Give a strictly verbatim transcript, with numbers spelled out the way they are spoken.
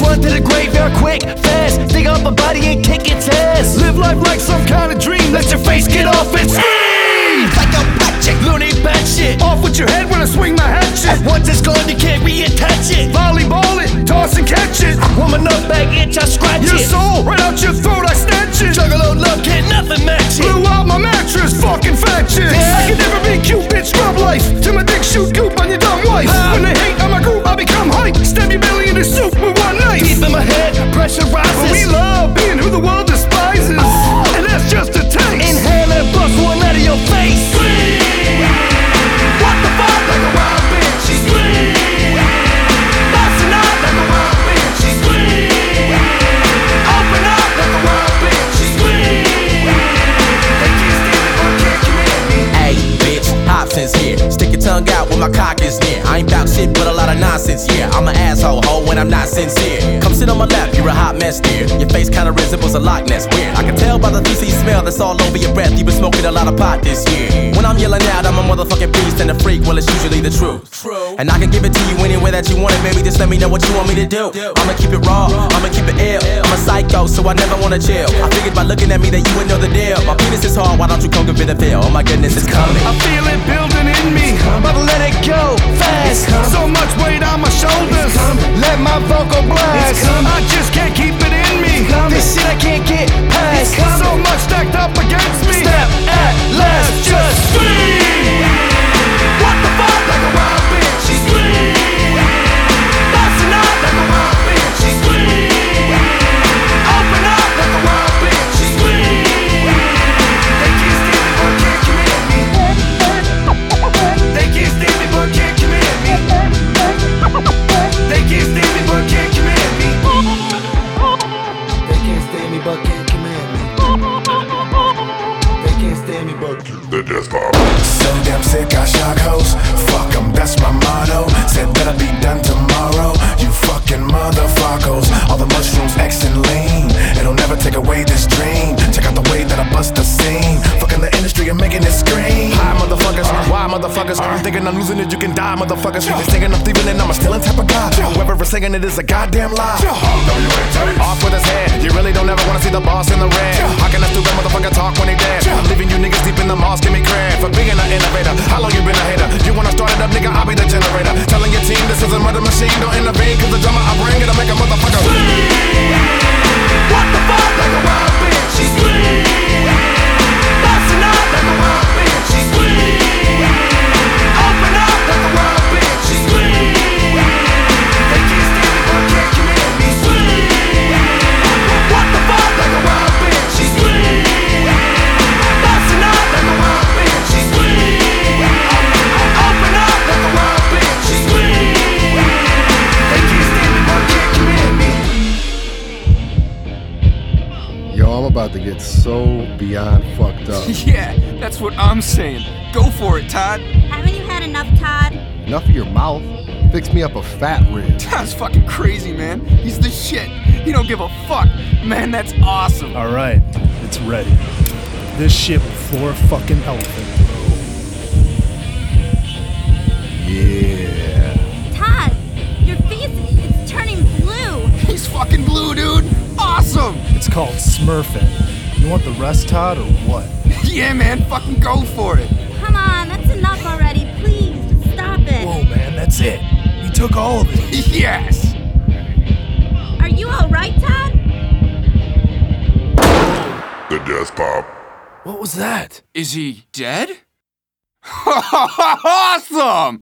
run to the graveyard quick, fast. Dig up a body and kick its ass. Live life like some kind of dream. Let your face get off and scream like a patchet, loony bad shit. Off with your head when I swing my hatchet. Once it's gone, you can't reattach it. Volleyball it, toss and catch it. Woman up back itch, I scratch Your it. soul right out your throat, I snatch it. Juggalo love, can't nothing match it. Blew out my mattress, fucking fat chicks. Yeah. I can never be cute, bitch, scrub life. Till my dick shoot goop on your dumb wife. Ah. When they hate on my group, I become hype. Stab your belly into soup with one knife. Deep in my head, pressure rises. But we love being who the world despises. Oh. And that's just a taste. Inhale and bust one out of your face. What the fuck? Like a wild bitch, she scream. Bustin' up like a wild bitch, she scream. Open up like a wild bitch, she scream. They can't stand it, but can't commit me. Hey, bitch, Hobson's here. Stick your tongue out when my cock is near. I ain't bout shit but a lot of nonsense, yeah. I'm an asshole, ho, when I'm not sincere. Come sit on my lap, you're a hot mess, dear. Your face kinda resembles a Loch Ness, weird. I can tell by the feces smell that's all over your breath. You've been smoking a lot of pot this year. When I'm yelling out, I'm a motherfucking beast and a freak, well, it's usually the truth. True. And I can give it to you any way that you want it, baby. Just let me know what you want me to do. I'ma keep it raw, I'ma keep it ill. I'm a psycho, so I never wanna chill. I figured by looking at me that you would know the deal. My penis is hard, why don't you come give it a feel? Oh my goodness, it's coming. I feel it building in me. About to let it go fast. So much weight on my shoulders. Let my vocal blast. I just can't keep it in me. This shit I can't get past. So much stacked up against me. Step at last, just Scream. What the fuck? Like a wild bitch, she scream. Bustin' up like a wild bitch, she scream. Open up like a wild bitch, she scream. They can't stand me but can't commit me. They can't stand me but can't commit me. They can't stand me but can't commit me. They can't stand me but can't commit me. They can't stand me but can't. The Death Pop. So damn sick, I shock hoes. Fuck 'em, that's my motto. Said that'll be done tomorrow. You fucking motherfuckers. All the mushrooms, X and lean. It'll never take away this dream. Check out the way that I bust the scene. Fucking the industry and making it scream. Hi, motherfuckers. Why, motherfuckers? You thinking I'm losing it, you can die, motherfuckers. You thinking I'm thieving and I'm a stealing type of guy. Whoever is saying it is a goddamn lie. Off with his head. You really don't ever wanna see the boss in the red. How can a stupid motherfucker talk when he dead? I'm leaving you niggas deep in the moss, give me credit for being an innovator. How long you been a hater? You wanna start it up, nigga, I'll be the generator. Telling your team this is a murder machine, don't intervene. Cause the drama I bring, it'll make a motherfucker scream. What the fuck? Like a wild bitch, she scream. Bustin' up like a wild bitch, she scream. Open up like a wild bitch, she scream. They can't stand me but can't commit me. Scream. What the fuck? Like a wild bitch, she scream. Bustin' up like a wild bitch, she scream. Open up like a wild bitch, she scream. They can't stand me but can't commit me. Yo, I'm about to get so beyond fucked up. Yeah, that's what I'm saying. Go for it, Todd. Haven't you had enough, Todd? Enough of your mouth. Fix me up a fat rib. Todd's fucking crazy, man. He's the shit. He don't give a fuck. Man, that's awesome. All right, it's ready. This shit will floor a fucking elephant, bro. Yeah. Todd, your face is turning blue. He's fucking blue, dude. Awesome. It's called smurfing. You want the rest, Todd, or what? Yeah, man, fucking go for it. Come on, that's enough already. Please, just stop it. Whoa, man, that's it. You took all of it. Yes. Are you alright, Todd? The Death Pop. What was that? Is he dead? Awesome!